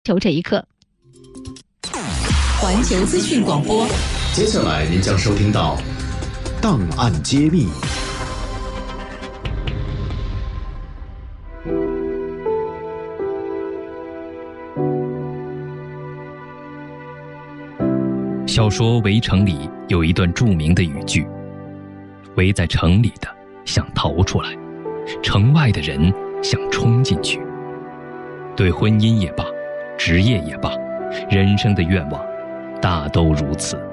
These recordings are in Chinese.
求这一刻。 环球资讯广播， 接下来您将收听到档案揭秘。 小说《围城》里有一段著名的语句：围在城里的想逃出来，城外的人想冲进去。对婚姻也罢，职业也罢，人生的愿望大都如此。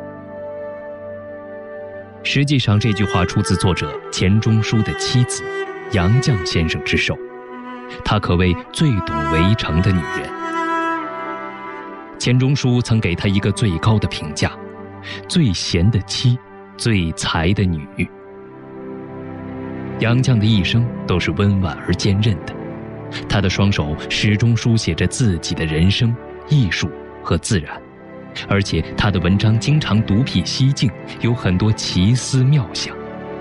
实际上这句话出自作者钱钟书的妻子杨绛先生之手，她可谓最懂围城的女人。钱钟书曾给她一个最高的评价：最贤的妻，最才的女。杨绛的一生都是温婉而坚韧的，她的双手始终书写着自己的人生、艺术和自然，而且她的文章经常独辟蹊径，有很多奇思妙想。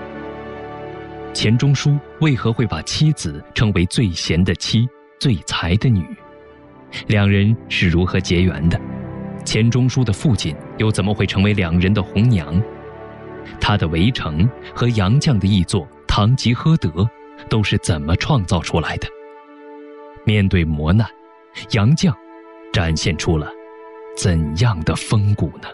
钱钟书为何会把妻子称为最贤的妻、最才的女？两人是如何结缘的？钱钟书的父亲又怎么会成为两人的红娘？他的《围城》和杨绛的译作《堂吉诃德》都是怎么创造出来的？面对磨难，杨绛展现出了怎样的风骨呢？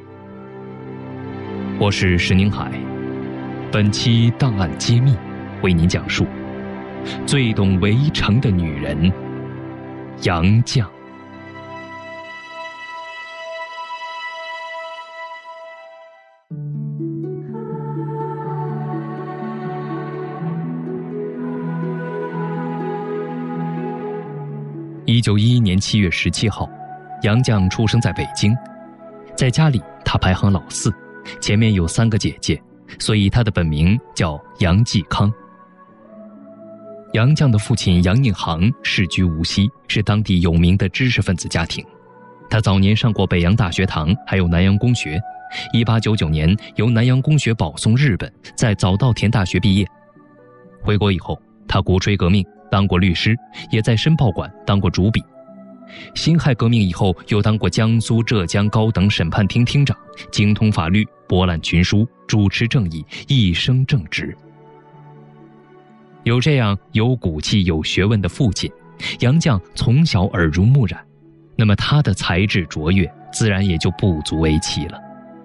我是石宁海，本期档案揭秘为您讲述最懂围城的女人杨绛。1911年7月17号，杨绛出生在北京。在家里，她排行老四，前面有3个姐姐，所以她的本名叫杨继康。杨绛的父亲杨应行世居无锡，是当地有名的知识分子家庭。他早年上过北洋大学堂，还有南洋公学。1899年由南洋公学保送日本，在早稻田大学毕业。回国以后，他鼓吹革命，当过律师，也在申报馆当过主笔。辛亥革命以后，又当过江苏、浙江高等审判厅厅长，精通法律，博览群书，主持正义，一生正直。有这样有骨气、有学问的父亲，杨绛从小耳濡目染，那么他的才智卓越，自然也就不足为奇了。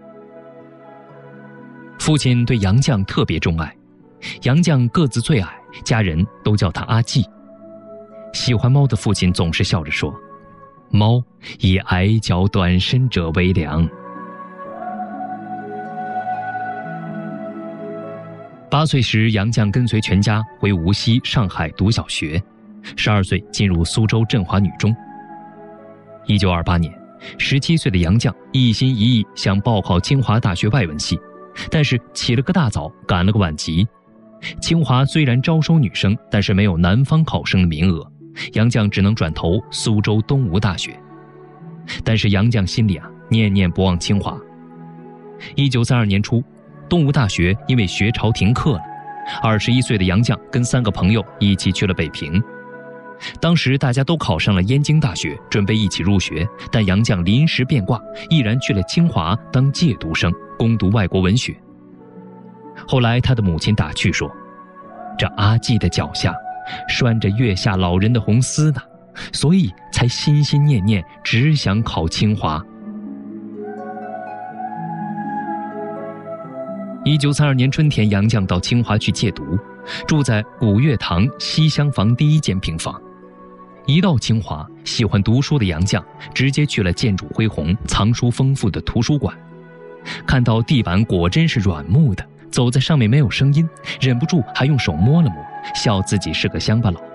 父亲对杨绛特别钟爱，杨绛个子最矮，家人都叫他阿季。喜欢猫的父亲总是笑着说：“猫以矮脚短身者为良。”8岁时，杨绛跟随全家回无锡、上海读小学，12岁进入苏州振华女中。1928年，17岁的杨绛一心一意想报考清华大学外文系，但是起了个大早，赶了个晚集。清华虽然招收女生，但是没有南方考生的名额，杨绛只能转投苏州东吴大学。但是杨绛心里念念不忘清华。1932年初，东吴大学因为学潮停课了，21岁的杨绛跟3个朋友一起去了北平。当时大家都考上了燕京大学，准备一起入学，但杨绛临时变卦，毅然去了清华当借读生，攻读外国文学。后来他的母亲打趣说：“这阿季的脚下拴着月下老人的红丝呢，所以才心心念念只想考清华。”1932年春天，杨绛到清华去借读，住在古月堂西厢房第1间平房。一到清华，喜欢读书的杨绛直接去了建筑恢宏、藏书丰富的图书馆。看到地板果真是软木的，走在上面没有声音，忍不住还用手摸了摸，笑自己是个乡巴佬。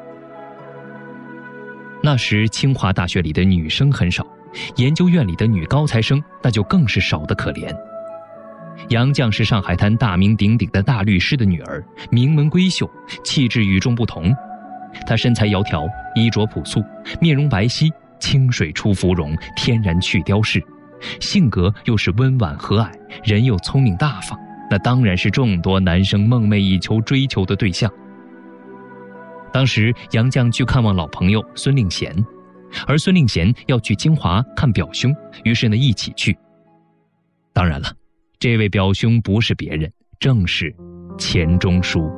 那时清华大学里的女生很少，研究院里的女高材生那就更是少得可怜。杨绛是上海滩大名鼎鼎的大律师的女儿，名门闺秀，气质与众不同。她身材窈窕，衣着朴素，面容白皙，清水出芙蓉，天然去雕饰，性格又是温婉和蔼，人又聪明大方，那当然是众多男生梦寐以求追求的对象。当时杨绛去看望老朋友孙令贤， 而孙令贤要去清华看表兄，于是呢一起去。当然了，这位表兄不是别人，正是钱钟书。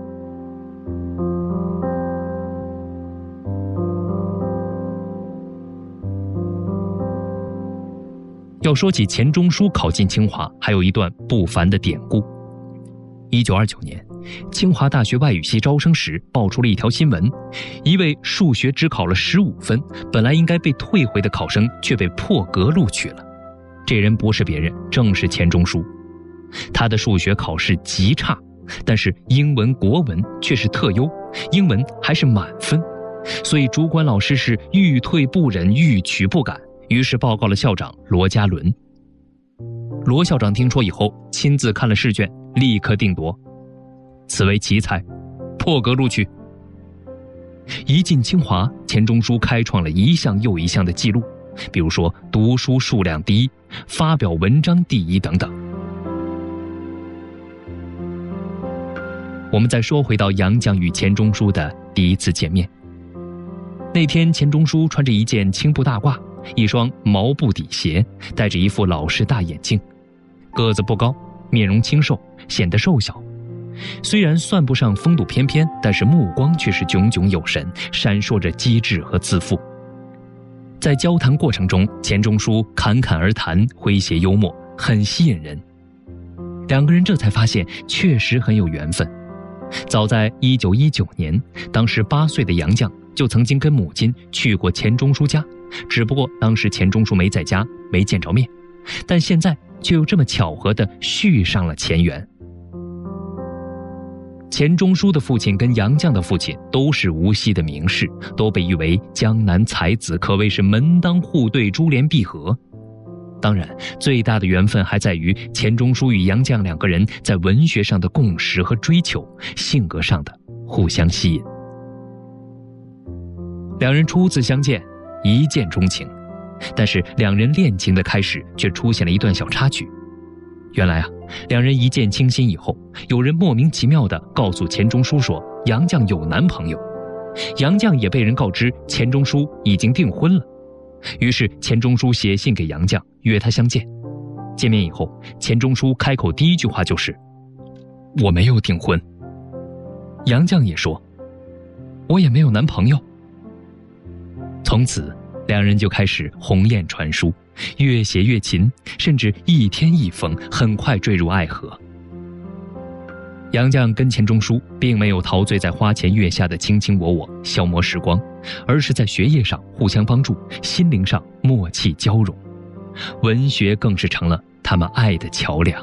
要说起钱钟书考进清华，还有一段不凡的典故。1929年，清华大学外语系招生时爆出了一条新闻，一位数学只考了15分，本来应该被退回的考生却被破格录取了。这人不是别人，正是钱钟书。他的数学考试极差，但是英文、国文却是特优，英文还是满分，所以主管老师是欲退不忍，欲取不敢，于是报告了校长罗家伦。罗校长听说以后，亲自看了试卷，立刻定夺：此为奇才，破格录取。一进清华，钱钟书开创了一项又一项的记录，比如说读书数量第一，发表文章第一等等。我们再说回到杨绛与钱钟书的第一次见面。那天钱钟书穿着一件青布大褂，一双毛布底鞋，戴着一副老式大眼镜，个子不高，面容清瘦，显得瘦小。虽然算不上风度翩翩，但是目光却是炯炯有神，闪烁着机智和自负。在交谈过程中，钱钟书侃侃而谈，诙谐幽默，很吸引人。两个人这才发现确实很有缘分。早在1919年，当时8岁的杨绛就曾经跟母亲去过钱钟书家，只不过当时钱钟书没在家，没见着面，但现在却又这么巧合地续上了前缘。钱钟书的父亲跟杨绛的父亲都是无锡的名士，都被誉为江南才子，可谓是门当户对，珠联璧合。当然，最大的缘分还在于钱钟书与杨绛两个人在文学上的共识和追求，性格上的互相吸引。两人初次相见，一见钟情，但是两人恋情的开始却出现了一段小插曲。原来两人一见倾心以后，有人莫名其妙地告诉钱钟书说杨绛有男朋友，杨绛也被人告知钱钟书已经订婚了。于是钱钟书写信给杨绛，约他相见。见面以后，钱钟书开口第一句话就是：我没有订婚。杨绛也说：我也没有男朋友。从此两人就开始鸿雁传书，越写越勤，甚至一天一封，很快坠入爱河。杨绛跟钱钟书并没有陶醉在花前月下的卿卿我我，消磨时光，而是在学业上互相帮助，心灵上默契交融，文学更是成了他们爱的桥梁。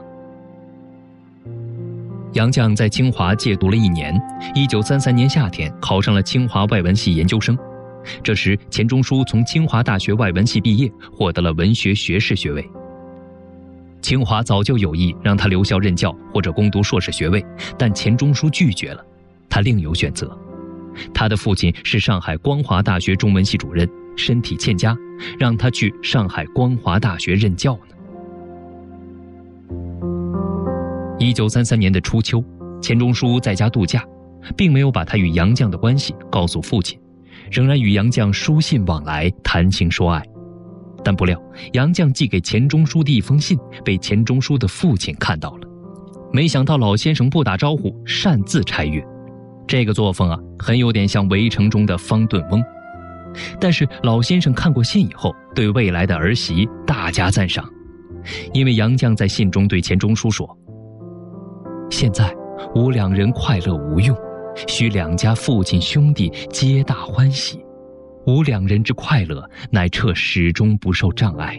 杨绛在清华借读了1年，1933年夏天考上了清华外文系研究生。这时钱钟书从清华大学外文系毕业，获得了文学学士学位。清华早就有意让他留校任教或者攻读硕士学位，但钱钟书拒绝了，他另有选择。他的父亲是上海光华大学中文系主任，身体欠佳，让他去上海光华大学任教呢。1933年的初秋，钱钟书在家度假，并没有把他与杨绛的关系告诉父亲，仍然与杨绛书信往来，谈情说爱。但不料杨绛寄给钱钟书的一封信被钱钟书的父亲看到了，没想到老先生不打招呼，擅自拆阅。这个作风很有点像围城中的方顿翁。但是老先生看过信以后，对未来的儿媳大加赞赏，因为杨绛在信中对钱钟书说：现在吾两人快乐无用，须两家父亲兄弟皆大欢喜，吾两人之快乐乃彻始终不受障碍。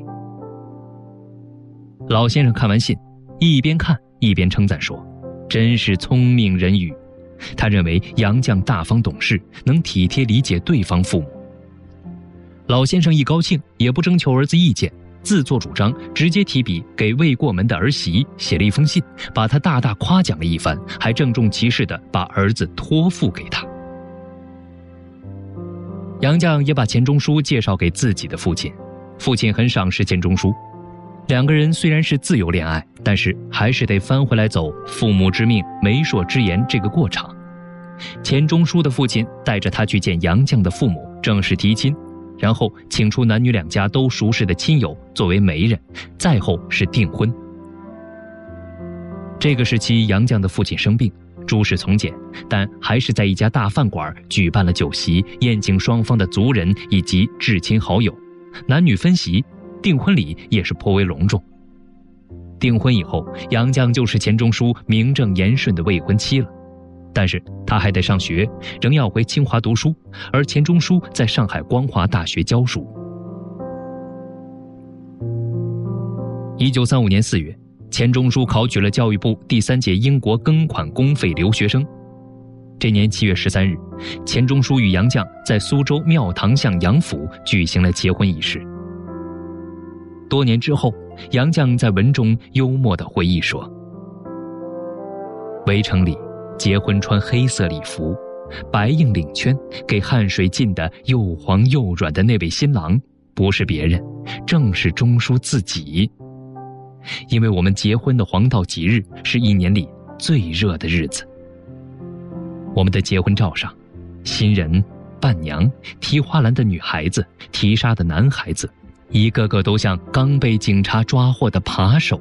老先生看完信，一边看一边称赞说：真是聪明人语。他认为杨绛大方懂事，能体贴理解对方父母。老先生一高兴，也不征求儿子意见，自作主张，直接提笔给未过门的儿媳写了一封信，把他大大夸奖了一番，还郑重其事地把儿子托付给他。杨绛也把钱钟书介绍给自己的父亲，父亲很赏识钱钟书。两个人虽然是自由恋爱，但是还是得翻回来走父母之命媒妁之言这个过场。钱钟书的父亲带着他去见杨绛的父母，正式提亲。 然后请出男女两家都熟识的亲友作为媒人，再后是订婚。这个时期，杨绛的父亲生病，诸事从简，但还是在一家大饭馆举办了酒席，宴请双方的族人以及至亲好友，男女分席，订婚礼也是颇为隆重。订婚以后，杨绛就是钱钟书名正言顺的未婚妻了。但是他还得上学，仍要回清华读书，而钱钟书在上海光华大学教书。1935年4月，钱钟书考取了教育部第3届英国庚款公费留学生。这年7月13日，钱钟书与杨绛在苏州庙堂巷杨府举行了结婚仪式。多年之后，杨绛在文中幽默地回忆说：“围城里结婚穿黑色礼服，白硬领圈，给汗水浸得又黄又软的那位新郎，不是别人，正是钟书自己。因为我们结婚的黄道吉日是一年里最热的日子。我们的结婚照上，新人、伴娘、提花篮的女孩子、提纱的男孩子，一个个都像刚被警察抓获的扒手。”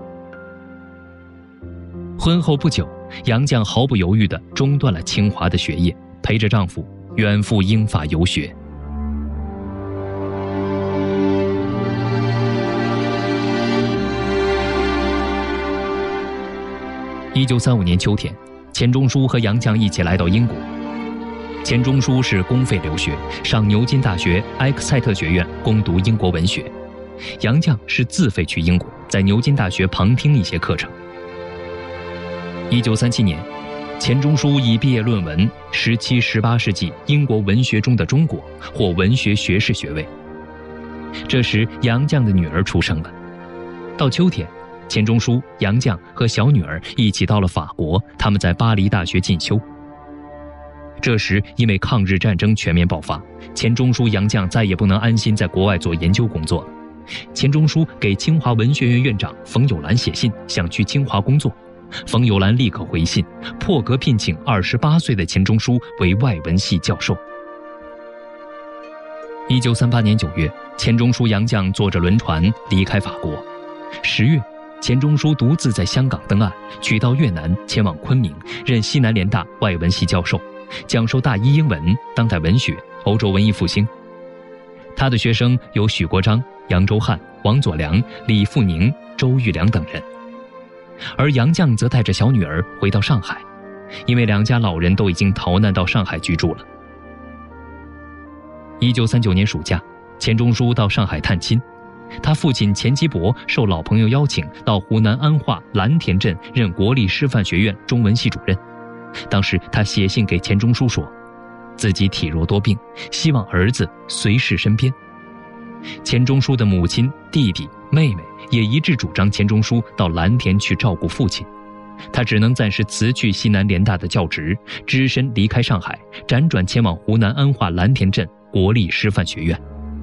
婚后不久，杨绛毫不犹豫地中断了清华的学业，陪着丈夫远赴英法游学。1935年秋天，钱钟书和杨绛一起来到英国。钱钟书是公费留学，上牛津大学埃克塞特学院攻读英国文学；杨绛是自费去英国，在牛津大学旁听一些课程。1937年，钱钟书以毕业论文《17、18世纪英国文学中的中国》获文学学士学位。这时，杨绛的女儿出生了。到秋天，钱钟书、杨绛和小女儿一起到了法国，他们在巴黎大学进修。这时，因为抗日战争全面爆发，钱钟书、杨绛再也不能安心在国外做研究工作了。钱钟书给清华文学院院长冯友兰写信，想去清华工作。冯友兰立刻回信，破格聘请28岁的钱钟书为外文系教授。1938年9月，钱钟书、杨绛坐着轮船离开法国。10月，钱钟书独自在香港登岸，取道越南，前往昆明，任西南联大外文系教授，讲授大一英文、当代文学、欧洲文艺复兴。他的学生有许国璋、杨周翰、王佐良、李富宁、周玉良等人。而杨绛则带着小女儿回到上海，因为两家老人都已经逃难到上海居住了。1939年暑假，钱钟书到上海探亲，他父亲钱基博受老朋友邀请到湖南安化蓝田镇任国立师范学院中文系主任。当时他写信给钱钟书说，自己体弱多病，希望儿子随侍身边。钱钟书的母亲、弟弟、妹妹也一致主张钱钟书到蓝田去照顾父亲，他只能暂时辞去西南联大的教职，只身离开上海，辗转前往湖南安化蓝田镇国立师范学院。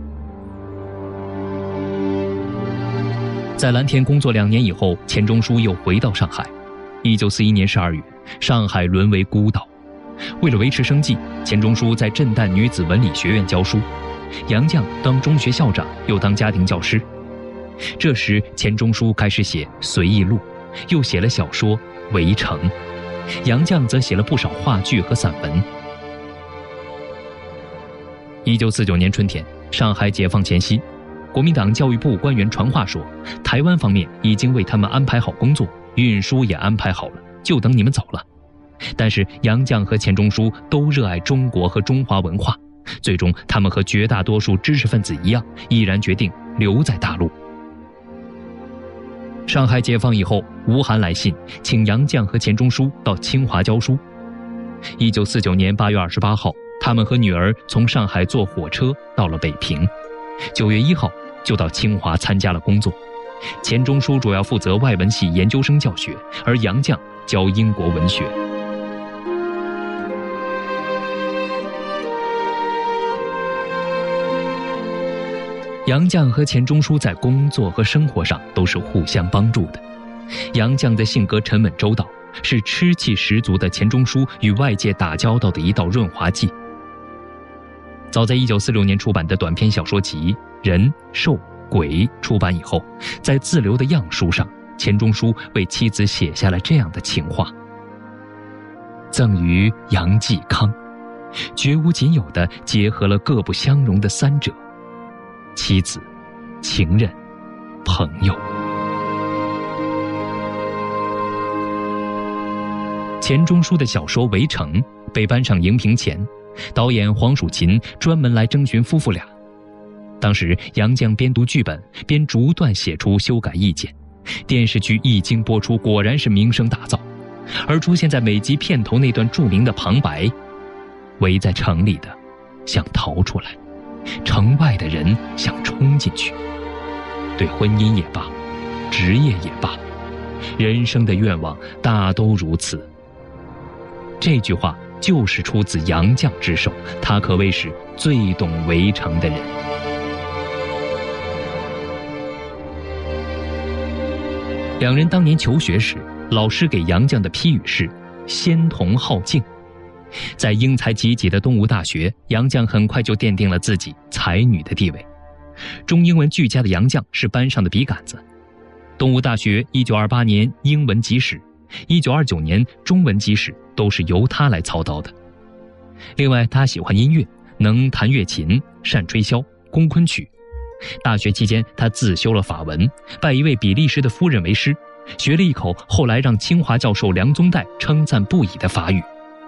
在蓝田工作2年以后，钱钟书又回到上海。1941年12月，上海沦为孤岛。为了维持生计，钱钟书在震旦女子文理学院教书，杨绛当中学校长，又当家庭教师。这时，钱钟书开始写随意录，又写了小说《围城》，杨绛则写了不少话剧和散文。1949年春天，上海解放前夕，国民党教育部官员传话说，台湾方面已经为他们安排好工作，运输也安排好了，就等你们走了。但是杨绛和钱钟书都热爱中国和中华文化，最终他们和绝大多数知识分子一样，毅然决定留在大陆。上海解放以后，吴晗来信请杨绛和钱钟书到清华教书。1949年8月28号，他们和女儿从上海坐火车到了北平，9月1号就到清华参加了工作。钱钟书主要负责外文系研究生教学，而杨绛教英国文学。杨绛和钱钟书在工作和生活上都是互相帮助的。杨绛的性格沉稳周到，是吃气十足的钱钟书与外界打交道的一道润滑剂。 早在1946年出版的短篇小说集《人兽鬼》出版以后，在自留的样书上，钱钟书为妻子写下了这样的情话：赠于杨继康，绝无仅有地结合了各不相容的三者：妻子、情人、朋友。钱钟书的小说《围城》被搬上荧屏前，导演黄蜀芹专门来征询夫妇俩。当时杨绛边读剧本边逐段写出修改意见，电视剧一经播出，果然是名声大噪。而出现在每集片头那段著名的旁白：围在城里的想逃出来，城外的人想冲进去。对婚姻也罢，职业也罢，人生的愿望大都如此。这句话就是出自杨绛之手，他可谓是最懂围城的人。两人当年求学时，老师给杨绛的批语是仙童好静。在英才济济的东吴大学，杨绛很快就奠定了自己才女的地位。中英文俱佳的杨绛是班上的笔杆子。东吴大学1928年英文集史、1929年中文集史都是由他来操刀的。另外，他喜欢音乐，能弹乐琴，善吹箫、宫昆曲。大学期间，他自修了法文，拜一位比利时的夫人为师，学了一口后来让清华教授梁宗岱称赞不已的法语。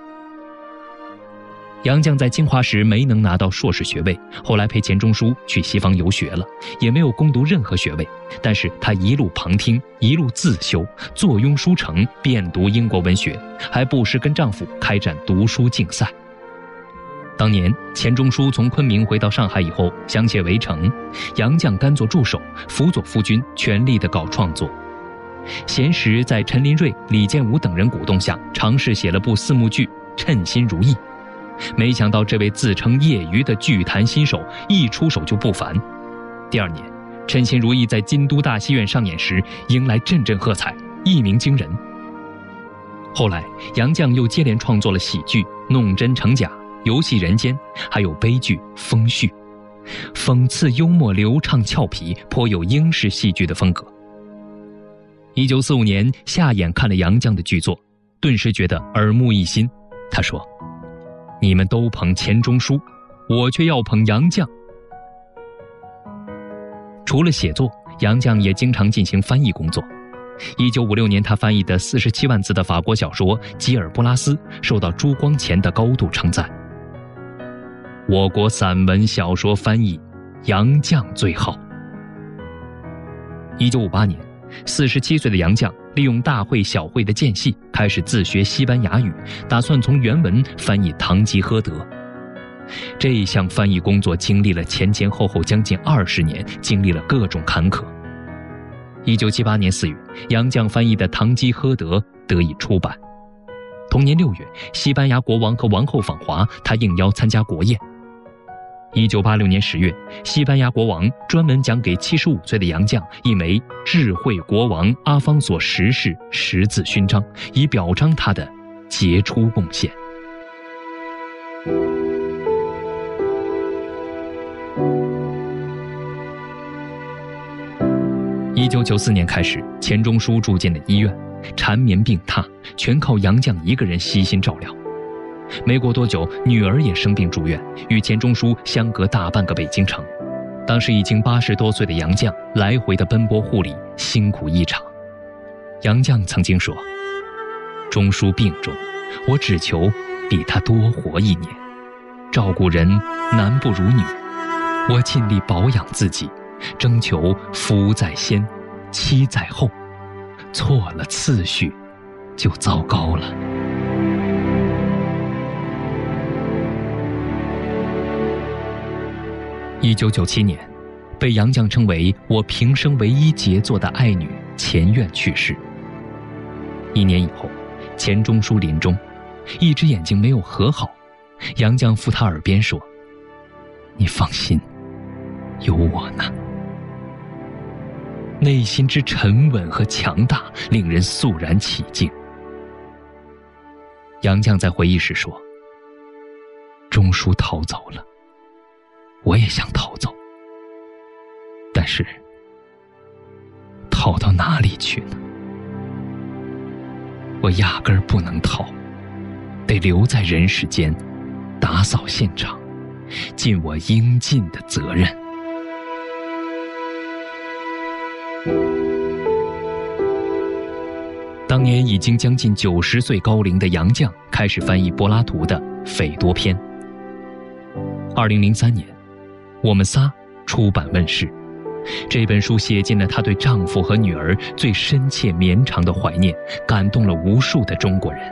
杨绛在清华时没能拿到硕士学位，后来陪钱钟书去西方游学了，也没有攻读任何学位。但是他一路旁听，一路自修，坐拥书城，遍读英国文学，还不时跟丈夫开展读书竞赛。当年钱钟书从昆明回到上海以后，想写《围城》，杨绛甘做助手，辅佐夫君全力地搞创作。闲时在陈林瑞、李建武等人鼓动下，尝试写了部四幕剧《称心如意》。没想到这位自称业余的剧坛新手一出手就不凡。第二年，《称心如意》在京都大戏院上演时，迎来阵阵喝彩，一鸣惊人。后来，杨绛又接连创作了喜剧《弄真成假》、《游戏人间》，还有悲剧《风絮》，讽刺幽默流畅俏皮，颇有英式戏剧的风格。1945年，夏衍看了杨绛的剧作，顿时觉得耳目一新。他说：“你们都捧钱钟书，我却要捧杨绛。”除了写作，杨绛也经常进行翻译工作。1956年，他翻译的47万字的法国小说《吉尔布拉斯》受到朱光潜的高度称赞。我国散文小说翻译，杨绛最好。1958年，47岁的杨绛利用大会小会的间隙，开始自学西班牙语，打算从原文翻译《堂吉诃德》。这项翻译工作经历了前后将近20年，经历了各种坎坷。1978年4月，杨绛翻译的《堂吉诃德》得以出版。同年6月，西班牙国王和王后访华，他应邀参加国宴。1986年10月，西班牙国王专门奖给75岁的杨绛一枚智慧国王阿方索10世十字勋章，以表彰他的杰出贡献。1994年开始，钱钟书住进了医院，缠绵病榻，全靠杨绛一个人悉心照料。没过多久，女儿也生病住院，与钱钟书相隔大半个北京城。当时已经80多岁的杨绛来回的奔波护理，辛苦异常。杨绛曾经说：“钟书病重，我只求比他多活1年。照顾人男不如女，我尽力保养自己，征求夫在先，妻在后，错了次序，就糟糕了。”1997年，被杨绛称为我平生唯一杰作的爱女钱院去世。1年以后，钱钟书临终，一只眼睛没有合好，杨绛附他耳边说：“你放心，有我呢。”内心之沉稳和强大，令人肃然起敬。杨绛在回忆时说：“钟书逃走了， 我也想逃走，但是逃到哪里去呢？我压根儿不能逃，得留在人世间，打扫现场，尽我应尽的责任。当年已经将近90岁高龄的杨绛开始翻译柏拉图的《斐多篇》。2003年，《我们仨》出版问世。这本书写尽了她对丈夫和女儿最深切绵长的怀念，感动了无数的中国人。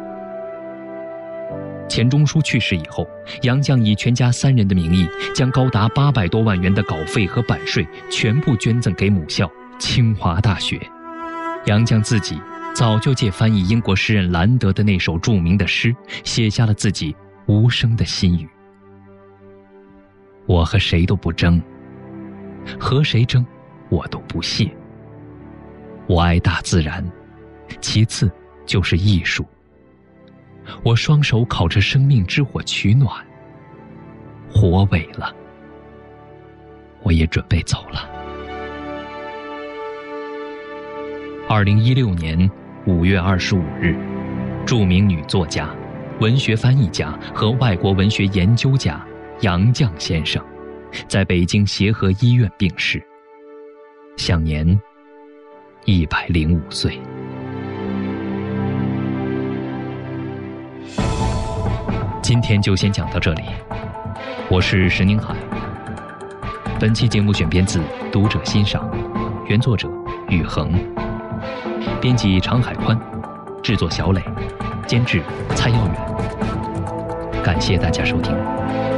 钱钟书去世以后，杨绛以全家3人的名义，将高达800多万元的稿费和版税全部捐赠给母校清华大学。杨绛自己早就借翻译英国诗人兰德的那首著名的诗，写下了自己无声的心语：我和谁都不争，和谁争我都不屑。我爱大自然，其次就是艺术。我双手烤着生命之火取暖，火萎了，我也准备走了。2016年5月25日，著名女作家、文学翻译家和外国文学研究家杨绛先生在北京协和医院病逝，享年105岁。今天就先讲到这里，我是石宁海。本期节目选编自《读者欣赏》，原作者宇恒，编辑常海宽，制作小磊，监制蔡耀远。感谢大家收听。